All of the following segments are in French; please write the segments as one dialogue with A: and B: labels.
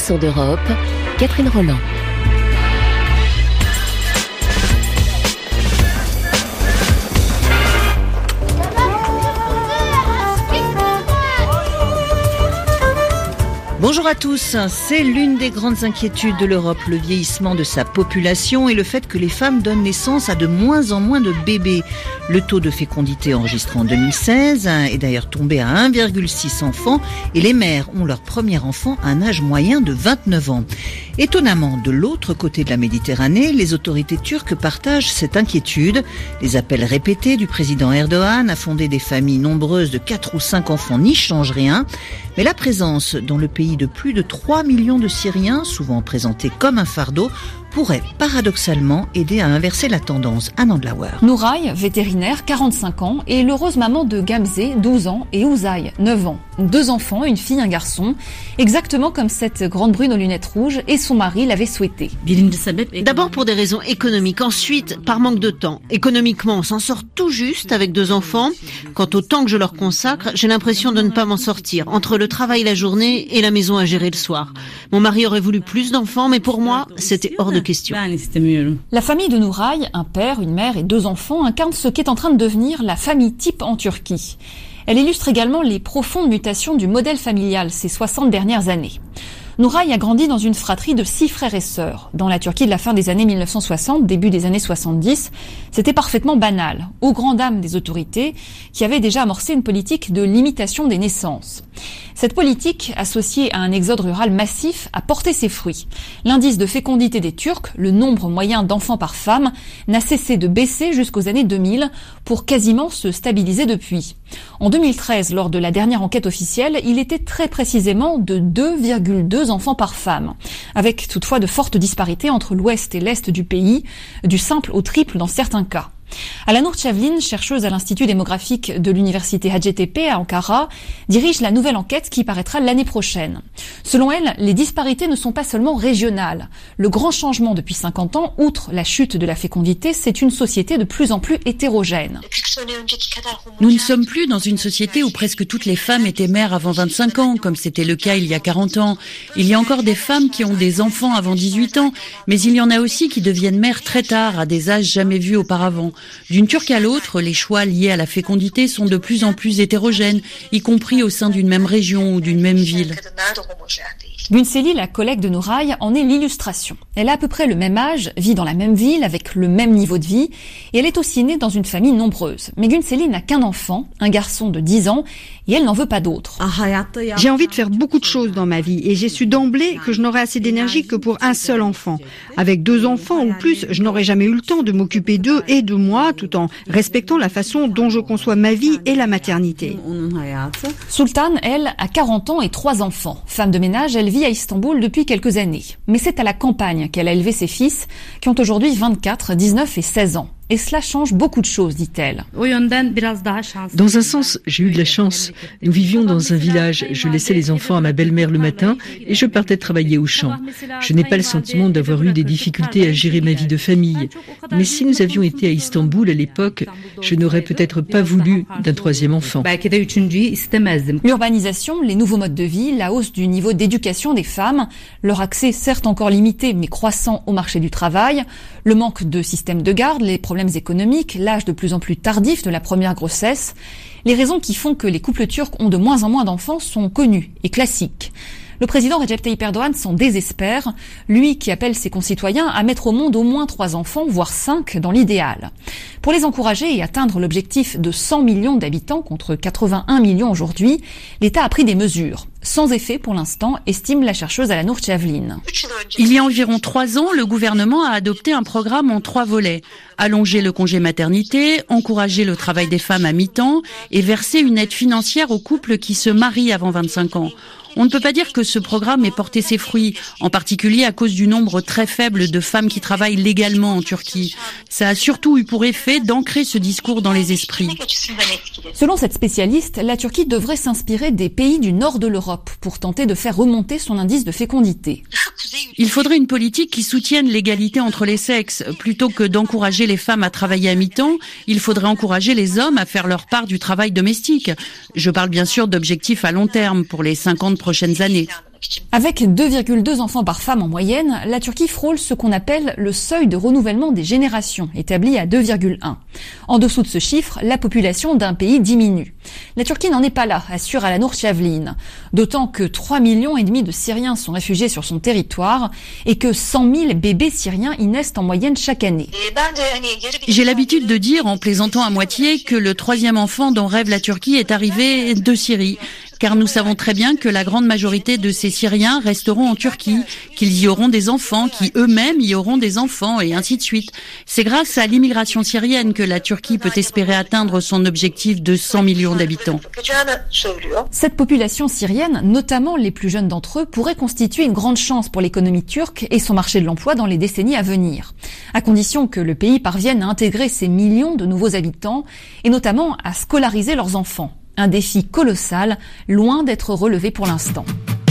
A: leçons d'Europe, Catherine Roland.
B: Bonjour à tous, c'est l'une des grandes inquiétudes de l'Europe, le vieillissement de sa population et le fait que les femmes donnent naissance à de moins en moins de bébés. Le taux de fécondité enregistré en 2016 est d'ailleurs tombé à 1,6 enfants et les mères ont leur premier enfant à un âge moyen de 29 ans. Étonnamment, de l'autre côté de la Méditerranée, les autorités turques partagent cette inquiétude. Les appels répétés du président Erdogan à fonder des familles nombreuses de 4 ou 5 enfants n'y changent rien. Mais la présence dans le pays de plus de 3 millions de Syriens, souvent présentés comme un fardeau, pourrait paradoxalement aider à inverser la tendance. Anne Andlauer.
C: Nouray, vétérinaire, 45 ans, est l'heureuse maman de Gamze, 12 ans, et Uzay, 9 ans. 2 enfants, une fille, un garçon, exactement comme cette grande brune aux lunettes rouges, et son mari l'avait souhaité.
D: D'abord pour des raisons économiques, ensuite par manque de temps. Économiquement, on s'en sort tout juste avec 2 enfants. Quant au temps que je leur consacre, j'ai l'impression de ne pas m'en sortir, entre le travail la journée et la maison à gérer le soir. Mon mari aurait voulu plus d'enfants, mais pour moi, c'était hors de question.
C: La famille de Nouray, un père, une mère et 2 enfants, incarne ce qu'est en train de devenir la famille type en Turquie. Elle illustre également les profondes mutations du modèle familial ces 60 dernières années. Nouray a grandi dans une fratrie de 6 frères et sœurs. Dans la Turquie de la fin des années 1960, début des années 70, c'était parfaitement banal, aux grandes dames des autorités qui avaient déjà amorcé une politique de limitation des naissances. Cette politique, associée à un exode rural massif, a porté ses fruits. L'indice de fécondité des Turcs, le nombre moyen d'enfants par femme, n'a cessé de baisser jusqu'aux années 2000 pour quasiment se stabiliser depuis. En 2013, lors de la dernière enquête officielle, il était très précisément de 2,2 enfants par femme, avec toutefois de fortes disparités entre l'ouest et l'est du pays, du simple au triple dans certains cas. Alanur Çavlin, chercheuse à l'Institut démographique de l'université Hacettepe à Ankara, dirige la nouvelle enquête qui paraîtra l'année prochaine. Selon elle, les disparités ne sont pas seulement régionales. Le grand changement depuis 50 ans, outre la chute de la fécondité, c'est une société de plus en plus hétérogène.
E: Nous ne sommes plus dans une société où presque toutes les femmes étaient mères avant 25 ans, comme c'était le cas il y a 40 ans. Il y a encore des femmes qui ont des enfants avant 18 ans, mais il y en a aussi qui deviennent mères très tard, à des âges jamais vus auparavant. D'une Turque à l'autre, les choix liés à la fécondité sont de plus en plus hétérogènes, y compris au sein d'une même région ou d'une même ville.
C: Günseli, la collègue de Nouray, en est l'illustration. Elle a à peu près le même âge, vit dans la même ville, avec le même niveau de vie, et elle est aussi née dans une famille nombreuse. Mais Günseli n'a qu'un enfant, un garçon de 10 ans, et elle n'en veut pas d'autre.
F: J'ai envie de faire beaucoup de choses dans ma vie, et j'ai su d'emblée que je n'aurais assez d'énergie que pour un seul enfant. Avec 2 enfants ou plus, je n'aurais jamais eu le temps de m'occuper d'eux et de moi, tout en respectant la façon dont je conçois ma vie et la maternité.
C: Sultan, elle, a 40 ans et 3 enfants. Femme de ménage, elle vit à Istanbul depuis quelques années. Mais c'est à la campagne qu'elle a élevé ses fils, qui ont aujourd'hui 24, 19 et 16 ans. Et cela change beaucoup de choses, dit-elle.
G: Dans un sens, j'ai eu de la chance. Nous vivions dans un village. Je laissais les enfants à ma belle-mère le matin et je partais travailler au champ. Je n'ai pas le sentiment d'avoir eu des difficultés à gérer ma vie de famille. Mais si nous avions été à Istanbul à l'époque, je n'aurais peut-être pas voulu d'un 3e enfant.
C: L'urbanisation, les nouveaux modes de vie, la hausse du niveau d'éducation des femmes, leur accès certes encore limité mais croissant au marché du travail, le manque de système de garde, les problèmes économiques, l'âge de plus en plus tardif de la première grossesse, les raisons qui font que les couples turcs ont de moins en moins d'enfants sont connues et classiques. Le président Recep Tayyip Erdogan s'en désespère, lui qui appelle ses concitoyens à mettre au monde au moins 3 enfants, voire 5 dans l'idéal. Pour les encourager et atteindre l'objectif de 100 millions d'habitants contre 81 millions aujourd'hui, l'État a pris des mesures. Sans effet pour l'instant, estime la chercheuse Alanur Çavlin.
E: Il y a environ 3 ans, le gouvernement a adopté un programme en 3 volets. Allonger le congé maternité, encourager le travail des femmes à mi-temps et verser une aide financière aux couples qui se marient avant 25 ans. On ne peut pas dire que ce programme ait porté ses fruits, en particulier à cause du nombre très faible de femmes qui travaillent légalement en Turquie. Ça a surtout eu pour effet d'ancrer ce discours dans les esprits.
C: Selon cette spécialiste, la Turquie devrait s'inspirer des pays du nord de l'Europe pour tenter de faire remonter son indice de fécondité.
E: Il faudrait une politique qui soutienne l'égalité entre les sexes. Plutôt que d'encourager les femmes à travailler à mi-temps, il faudrait encourager les hommes à faire leur part du travail domestique. Je parle bien sûr d'objectifs à long terme pour les 50 prochaines années.
C: Avec 2,2 enfants par femme en moyenne, la Turquie frôle ce qu'on appelle le seuil de renouvellement des générations, établi à 2,1. En dessous de ce chiffre, la population d'un pays diminue. La Turquie n'en est pas là, assure Alanur Şavlin. D'autant que 3,5 millions de Syriens sont réfugiés sur son territoire et que 100 000 bébés syriens y naissent en moyenne chaque année.
E: J'ai l'habitude de dire, en plaisantant à moitié, que le 3e enfant dont rêve la Turquie est arrivé de Syrie. Car nous savons très bien que la grande majorité de ces Syriens resteront en Turquie, qu'ils y auront des enfants, qui eux-mêmes y auront des enfants, et ainsi de suite. C'est grâce à l'immigration syrienne que la Turquie peut espérer atteindre son objectif de 100 millions d'habitants.
C: Cette population syrienne, notamment les plus jeunes d'entre eux, pourrait constituer une grande chance pour l'économie turque et son marché de l'emploi dans les décennies à venir, à condition que le pays parvienne à intégrer ces millions de nouveaux habitants et notamment à scolariser leurs enfants. Un défi colossal, loin d'être relevé pour l'instant.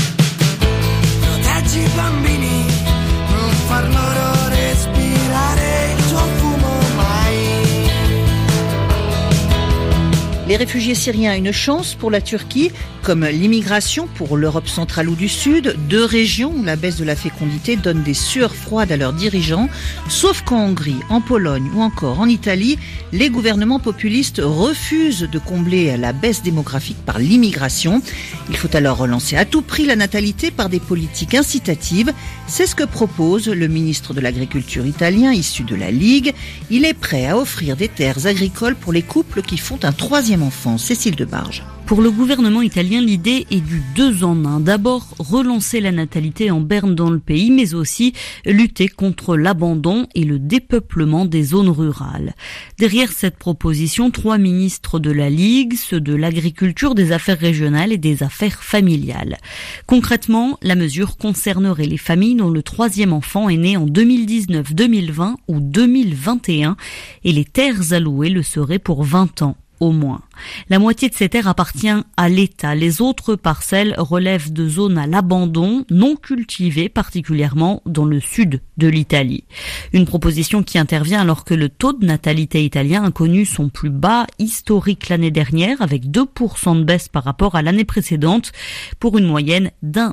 B: Les réfugiés syriens, une chance pour la Turquie, comme l'immigration pour l'Europe centrale ou du Sud, 2 régions où la baisse de la fécondité donne des sueurs froides à leurs dirigeants, sauf qu'en Hongrie, en Pologne ou encore en Italie, les gouvernements populistes refusent de combler la baisse démographique par l'immigration. Il faut alors relancer à tout prix la natalité par des politiques incitatives. C'est ce que propose le ministre de l'Agriculture italien issu de la Ligue. Il est prêt à offrir des terres agricoles pour les couples qui font un 3e enfant. Cécile Debarge.
H: Pour le gouvernement italien, l'idée est du 2 en 1. D'abord, relancer la natalité en berne dans le pays, mais aussi lutter contre l'abandon et le dépeuplement des zones rurales. Derrière cette proposition, 3 ministres de la Ligue, ceux de l'agriculture, des affaires régionales et des affaires familiales. Concrètement, la mesure concernerait les familles dont le 3e enfant est né en 2019, 2020 ou 2021 et les terres allouées le seraient pour 20 ans. Au moins. La moitié de ces terres appartient à l'État. Les autres parcelles relèvent de zones à l'abandon, non cultivées, particulièrement dans le sud de l'Italie. Une proposition qui intervient alors que le taux de natalité italien a connu son plus bas historique l'année dernière, avec 2% de baisse par rapport à l'année précédente, pour une moyenne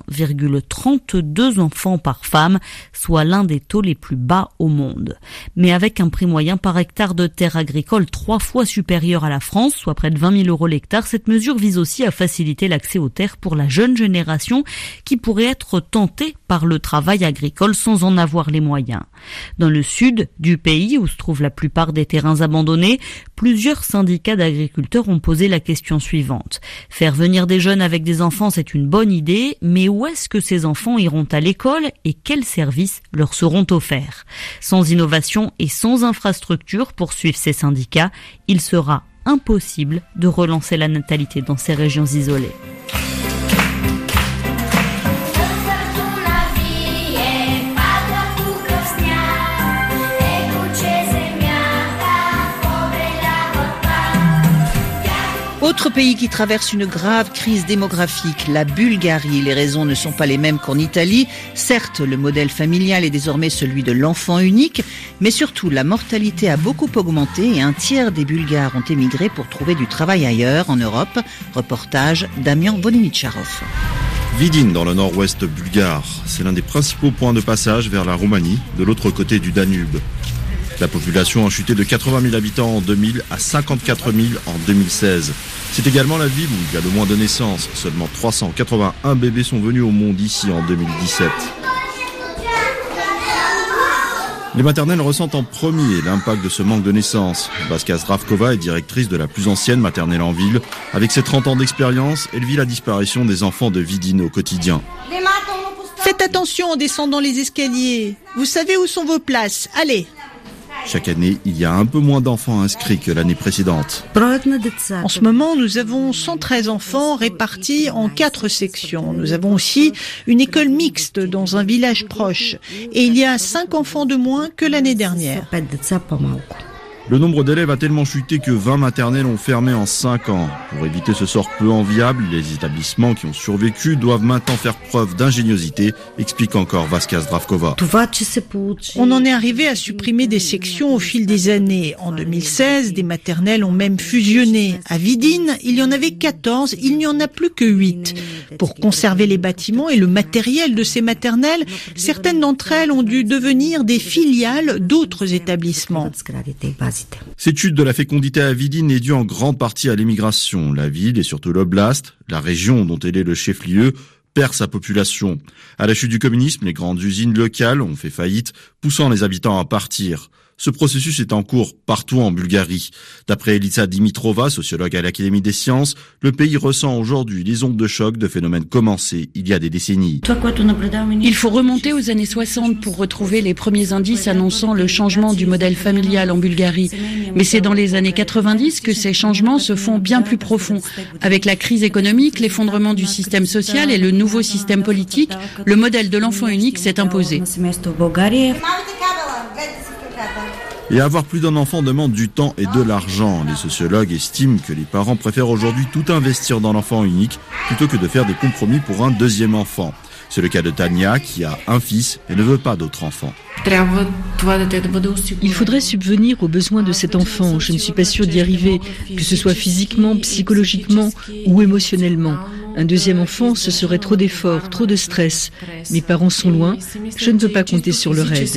H: d'1,32 enfants par femme, soit l'un des taux les plus bas au monde. Mais avec un prix moyen par hectare de terres agricoles 3 fois supérieur à la France, soit près de 20 000 € l'hectare, cette mesure vise aussi à faciliter l'accès aux terres pour la jeune génération qui pourrait être tentée par le travail agricole sans en avoir les moyens. Dans le sud du pays, où se trouvent la plupart des terrains abandonnés, plusieurs syndicats d'agriculteurs ont posé la question suivante. Faire venir des jeunes avec des enfants, c'est une bonne idée, mais où est-ce que ces enfants iront à l'école et quels services leur seront offerts? Sans innovation et sans infrastructure, poursuivent ces syndicats, il sera impossible de relancer la natalité dans ces régions isolées.
B: Autre pays qui traverse une grave crise démographique, la Bulgarie. Les raisons ne sont pas les mêmes qu'en Italie. Certes, le modèle familial est désormais celui de l'enfant unique, mais surtout la mortalité a beaucoup augmenté et un tiers des Bulgares ont émigré pour trouver du travail ailleurs, en Europe. Reportage Damian Voliničarov.
I: Vidin, dans le nord-ouest bulgare, c'est l'un des principaux points de passage vers la Roumanie, de l'autre côté du Danube. La population a chuté de 80 000 habitants en 2000 à 54 000 en 2016. C'est également la ville où il y a le moins de naissances. Seulement 381 bébés sont venus au monde ici en 2017. Les maternelles ressentent en premier l'impact de ce manque de naissances. Baska Zdravkova est directrice de la plus ancienne maternelle en ville. Avec ses 30 ans d'expérience, elle vit la disparition des enfants de Vidin au quotidien.
J: Faites attention en descendant les escaliers. Vous savez où sont vos places. Allez.
I: Chaque année, il y a un peu moins d'enfants inscrits que l'année précédente.
J: En ce moment, nous avons 113 enfants répartis en 4 sections. Nous avons aussi une école mixte dans un village proche. Et il y a 5 enfants de moins que l'année dernière.
I: Le nombre d'élèves a tellement chuté que 20 maternelles ont fermé en 5 ans. Pour éviter ce sort peu enviable, les établissements qui ont survécu doivent maintenant faire preuve d'ingéniosité, explique encore Vasquez Dravkova.
J: On en est arrivé à supprimer des sections au fil des années. En 2016, des maternelles ont même fusionné. À Vidin, il y en avait 14, il n'y en a plus que 8. Pour conserver les bâtiments et le matériel de ces maternelles, certaines d'entre elles ont dû devenir des filiales d'autres établissements.
I: Cette chute de la fécondité à Vidin est due en grande partie à l'immigration. La ville et surtout l'oblast, la région dont elle est le chef-lieu, perd sa population. À la chute du communisme, les grandes usines locales ont fait faillite, poussant les habitants à partir. Ce processus est en cours partout en Bulgarie. D'après Elisa Dimitrova, sociologue à l'Académie des sciences, le pays ressent aujourd'hui les ondes de choc de phénomènes commencés il y a des décennies.
E: Il faut remonter aux années 60 pour retrouver les premiers indices annonçant le changement du modèle familial en Bulgarie. Mais c'est dans les années 90 que ces changements se font bien plus profonds. Avec la crise économique, l'effondrement du système social et le nouveau système politique, le modèle de l'enfant unique s'est imposé.
I: Et avoir plus d'un enfant demande du temps et de l'argent. Les sociologues estiment que les parents préfèrent aujourd'hui tout investir dans l'enfant unique plutôt que de faire des compromis pour un deuxième enfant. C'est le cas de Tania qui a un fils et ne veut pas d'autres enfants.
G: Il faudrait subvenir aux besoins de cet enfant. Je ne suis pas sûre d'y arriver, que ce soit physiquement, psychologiquement ou émotionnellement. Un deuxième enfant, ce serait trop d'efforts, trop de stress. Mes parents sont loin, je ne peux pas compter sur leur aide.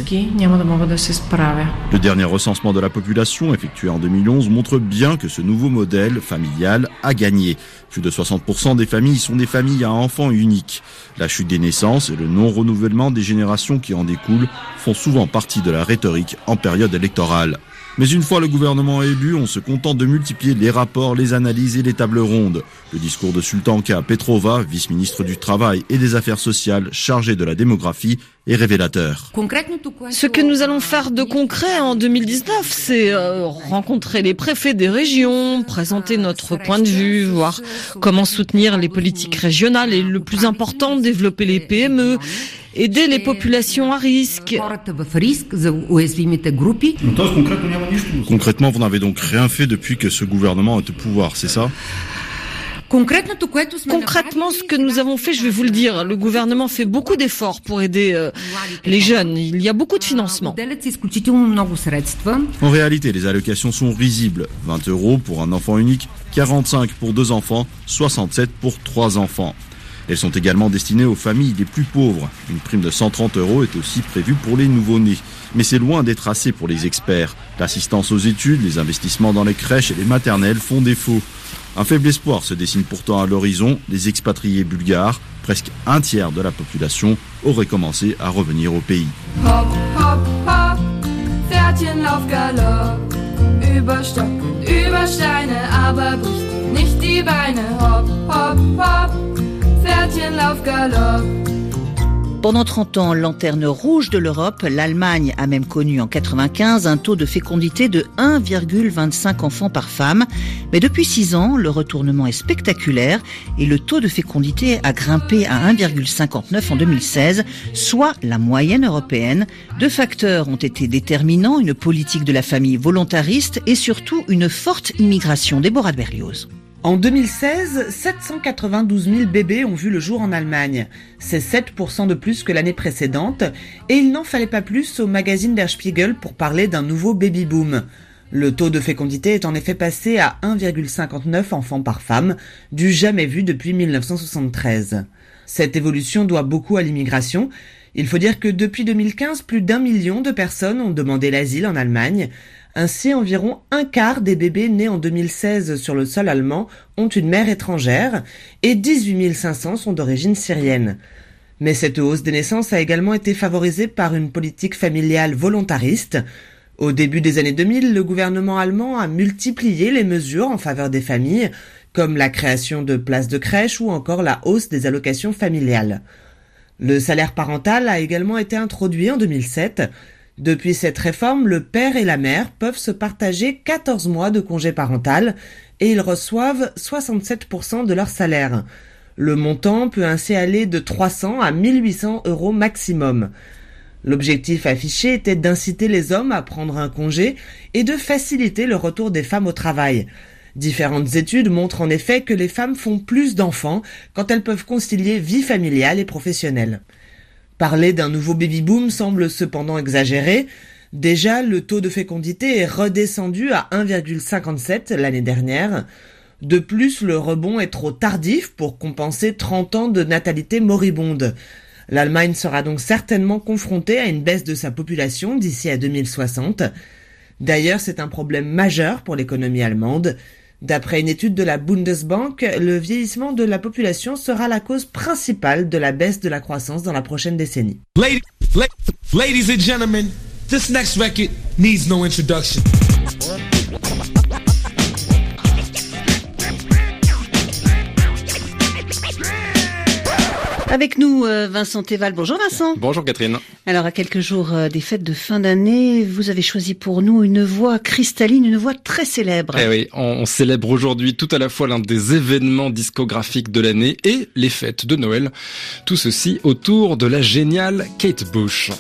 I: Le dernier recensement de la population, effectué en 2011, montre bien que ce nouveau modèle familial a gagné. Plus de 60% des familles sont des familles à enfants uniques. La chute des naissances et le non-renouvellement des générations qui en découlent font souvent partie de la rhétorique en période électorale. Mais une fois le gouvernement élu, on se contente de multiplier les rapports, les analyses et les tables rondes. Le discours de Sultanka Petrova, vice-ministre du Travail et des Affaires sociales chargée de la démographie, est révélateur.
K: Ce que nous allons faire de concret en 2019, c'est rencontrer les préfets des régions, présenter notre point de vue, voir comment soutenir les politiques régionales et le plus important, développer les PME, aider les populations à risque.
I: Concrètement, vous n'avez donc rien fait depuis que ce gouvernement est au pouvoir, c'est ça ?
K: Concrètement, ce que nous avons fait, je vais vous le dire, le gouvernement fait beaucoup d'efforts pour aider les jeunes. Il y a beaucoup de financement.
I: En réalité, les allocations sont risibles. 20 € pour un enfant unique, 45 pour 2 enfants, 67 pour 3 enfants. Elles sont également destinées aux familles les plus pauvres. Une prime de 130 € est aussi prévue pour les nouveau-nés. Mais c'est loin d'être assez pour les experts. L'assistance aux études, les investissements dans les crèches et les maternelles font défaut. Un faible espoir se dessine pourtant à l'horizon. Les expatriés bulgares, presque un tiers de la population, auraient commencé à revenir au pays.
L: Hop, hop, hop, Pferdchen lauf Galopp, über Stock und über Steine, aber bricht nicht die Beine. Hop, hop, hop, Pferdchen lauf Galopp.
B: Pendant 30 ans, lanterne rouge de l'Europe, l'Allemagne a même connu en 95 un taux de fécondité de 1,25 enfants par femme. Mais depuis 6 ans, le retournement est spectaculaire et le taux de fécondité a grimpé à 1,59 en 2016, soit la moyenne européenne. 2 facteurs ont été déterminants, une politique de la famille volontariste et surtout une forte immigration. Déborah de Berlioz.
M: En 2016, 792 000 bébés ont vu le jour en Allemagne. C'est 7% de plus que l'année précédente et il n'en fallait pas plus au magazine Der Spiegel pour parler d'un nouveau baby-boom. Le taux de fécondité est en effet passé à 1,59 enfants par femme, du jamais vu depuis 1973. Cette évolution doit beaucoup à l'immigration. Il faut dire que depuis 2015, plus d'1 million de personnes ont demandé l'asile en Allemagne. Ainsi, environ un quart des bébés nés en 2016 sur le sol allemand ont une mère étrangère et 18 500 sont d'origine syrienne. Mais cette hausse des naissances a également été favorisée par une politique familiale volontariste. Au début des années 2000, le gouvernement allemand a multiplié les mesures en faveur des familles, comme la création de places de crèche ou encore la hausse des allocations familiales. Le salaire parental a également été introduit en 2007. Depuis cette réforme, le père et la mère peuvent se partager 14 mois de congé parental et ils reçoivent 67% de leur salaire. Le montant peut ainsi aller de 300 à 1 800 € maximum. L'objectif affiché était d'inciter les hommes à prendre un congé et de faciliter le retour des femmes au travail. Différentes études montrent en effet que les femmes font plus d'enfants quand elles peuvent concilier vie familiale et professionnelle. Parler d'un nouveau baby-boom semble cependant exagéré. Déjà, le taux de fécondité est redescendu à 1,57 l'année dernière. De plus, le rebond est trop tardif pour compenser 30 ans de natalité moribonde. L'Allemagne sera donc certainement confrontée à une baisse de sa population d'ici à 2060. D'ailleurs, c'est un problème majeur pour l'économie allemande. D'après une étude de la Bundesbank, le vieillissement de la population sera la cause principale de la baisse de la croissance dans la prochaine décennie.
N: Ladies and gentlemen, this next record needs no introduction.
B: Avec nous, Vincent Théval. Bonjour Vincent.
O: Bonjour Catherine.
B: Alors, à quelques jours des fêtes de fin d'année, vous avez choisi pour nous une voix cristalline, une voix très célèbre.
O: Eh oui, on célèbre aujourd'hui tout à la fois l'un des événements discographiques de l'année et les fêtes de Noël. Tout ceci autour de la géniale Kate Bush.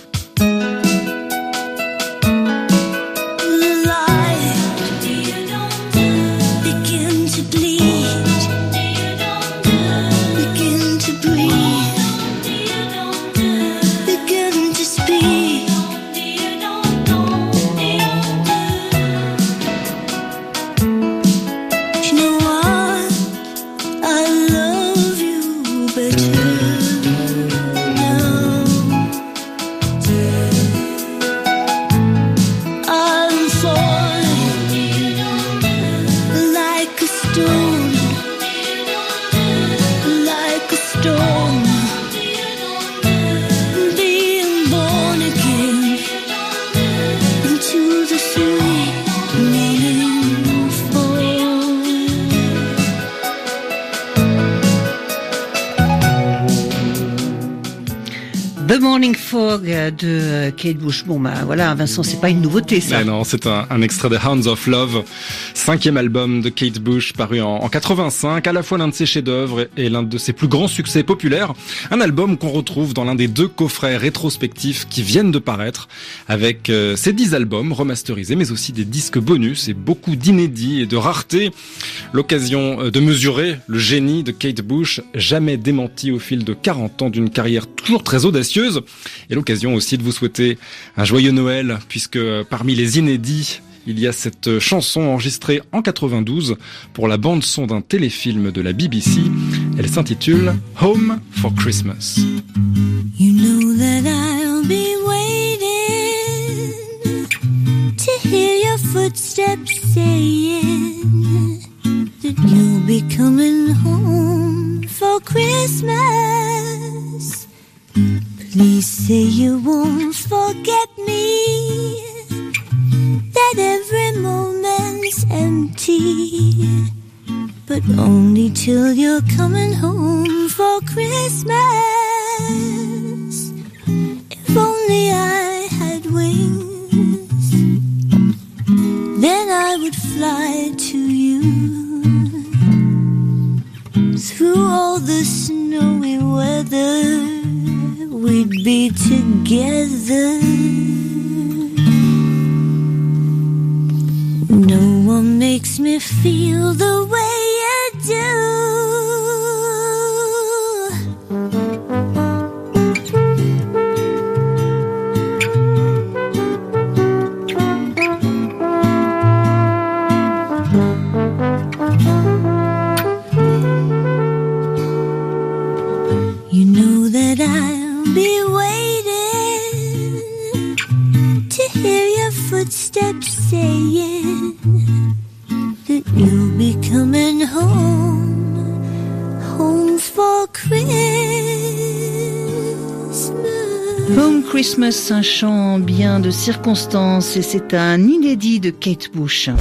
B: The Morning Fog de Kate Bush. Bon, bah voilà, Vincent, c'est pas une nouveauté, ça.
O: Non, c'est un extrait de Hounds of Love, 5e album de Kate Bush, paru en 85, à la fois l'un de ses chefs-d'œuvre et l'un de ses plus grands succès populaires. Un album qu'on retrouve dans l'un des 2 coffrets rétrospectifs qui viennent de paraître, avec ces 10 albums remasterisés, mais aussi des disques bonus et beaucoup d'inédits et de raretés. L'occasion de mesurer le génie de Kate Bush, jamais démenti au fil de 40 ans d'une carrière toujours très audacieuse. Et l'occasion aussi de vous souhaiter un joyeux Noël, puisque parmi les inédits, il y a cette chanson enregistrée en 92 pour la bande-son d'un téléfilm de la BBC. Elle s'intitule Home for Christmas.
P: You know that I'll be waiting to hear your footsteps saying that you'll be coming home for Christmas. Please say you won't forget me, that every moment's empty, but only till you're coming home for Christmas. If only I had wings, then I would fly to you through all the snowy weather. We'd be together. No one makes me feel the way you do. You know that I'll be waiting to hear your footsteps saying that you'll be coming home for Christmas.
B: Home Christmas, un chant bien de circonstance, et c'est un inédit de Kate Bush.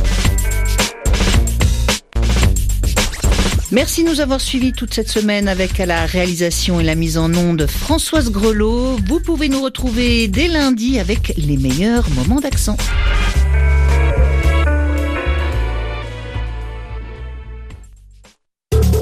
B: Merci de nous avoir suivis toute cette semaine avec à la réalisation et la mise en onde Françoise Grelot. Vous pouvez nous retrouver dès lundi avec les meilleurs moments d'accent.